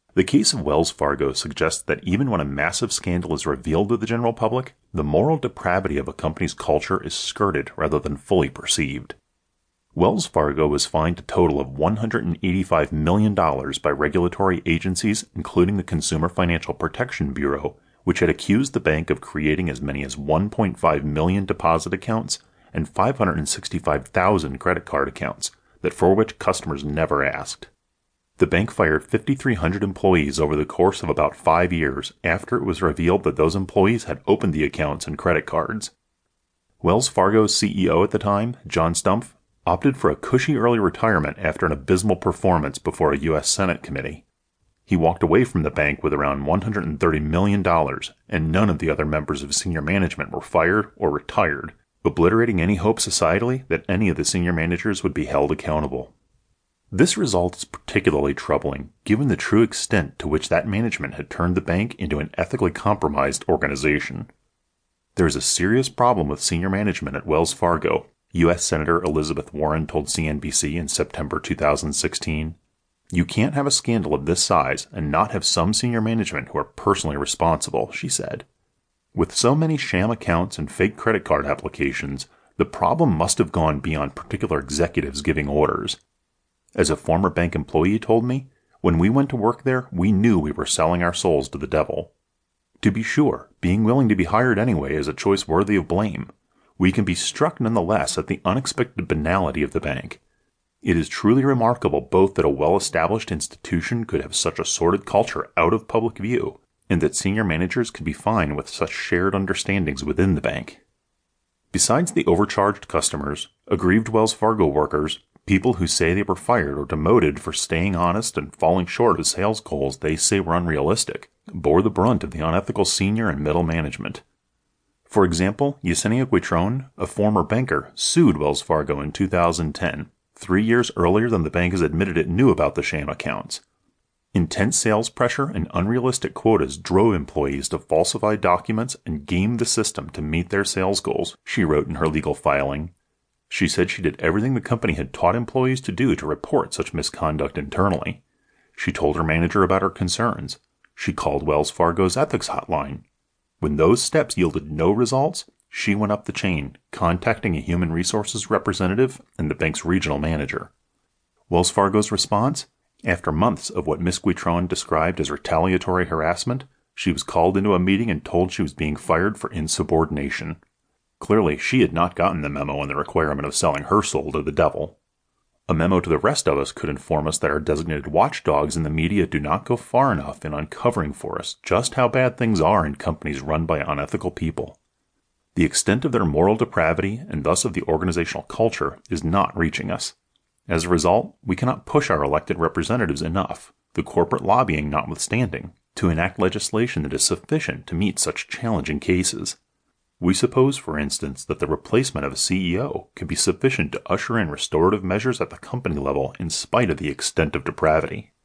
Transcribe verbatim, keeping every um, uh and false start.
The case of Wells Fargo suggests that even when a massive scandal is revealed to the general public, the moral depravity of a company's culture is skirted rather than fully perceived. Wells Fargo was fined a total of one hundred eighty-five million dollars by regulatory agencies, including the Consumer Financial Protection Bureau, which had accused the bank of creating as many as one point five million deposit accounts and five hundred sixty-five thousand credit card accounts, that for which customers never asked. The bank fired five thousand three hundred employees over the course of about five years after it was revealed that those employees had opened the accounts and credit cards. Wells Fargo's C E O at the time, John Stumpf, opted for a cushy early retirement after an abysmal performance before a U S Senate committee. He walked away from the bank with around one hundred thirty million dollars, and none of the other members of senior management were fired or retired, obliterating any hope societally that any of the senior managers would be held accountable. This result is particularly troubling, given the true extent to which that management had turned the bank into an ethically compromised organization. There is a serious problem with senior management at Wells Fargo, U S Senator Elizabeth Warren told C N B C in September two thousand sixteen. You can't have a scandal of this size and not have some senior management who are personally responsible, she said. With so many sham accounts and fake credit card applications, the problem must have gone beyond particular executives giving orders. As a former bank employee told me, when we went to work there, we knew we were selling our souls to the devil. To be sure, being willing to be hired anyway is a choice worthy of blame. We can be struck nonetheless at the unexpected banality of the bank. It is truly remarkable both that a well-established institution could have such a sordid culture out of public view, and that senior managers could be fine with such shared understandings within the bank. Besides the overcharged customers, aggrieved Wells Fargo workers, people who say they were fired or demoted for staying honest and falling short of sales goals they say were unrealistic, bore the brunt of the unethical senior and middle management. For example, Yesenia Guitron, a former banker, sued Wells Fargo in two thousand ten, three years earlier than the bank has admitted it knew about the sham accounts. Intense sales pressure and unrealistic quotas drove employees to falsify documents and game the system to meet their sales goals, she wrote in her legal filing. She said she did everything the company had taught employees to do to report such misconduct internally. She told her manager about her concerns. She called Wells Fargo's ethics hotline. When those steps yielded no results, she went up the chain, contacting a human resources representative and the bank's regional manager. Wells Fargo's response? After months of what Miss Guitron described as retaliatory harassment, she was called into a meeting and told she was being fired for insubordination. Clearly, she had not gotten the memo on the requirement of selling her soul to the devil. A memo to the rest of us could inform us that our designated watchdogs in the media do not go far enough in uncovering for us just how bad things are in companies run by unethical people. The extent of their moral depravity, and thus of the organizational culture, is not reaching us. As a result, we cannot push our elected representatives enough, the corporate lobbying notwithstanding, to enact legislation that is sufficient to meet such challenging cases. We suppose, for instance, that the replacement of a C E O could be sufficient to usher in restorative measures at the company level in spite of the extent of depravity.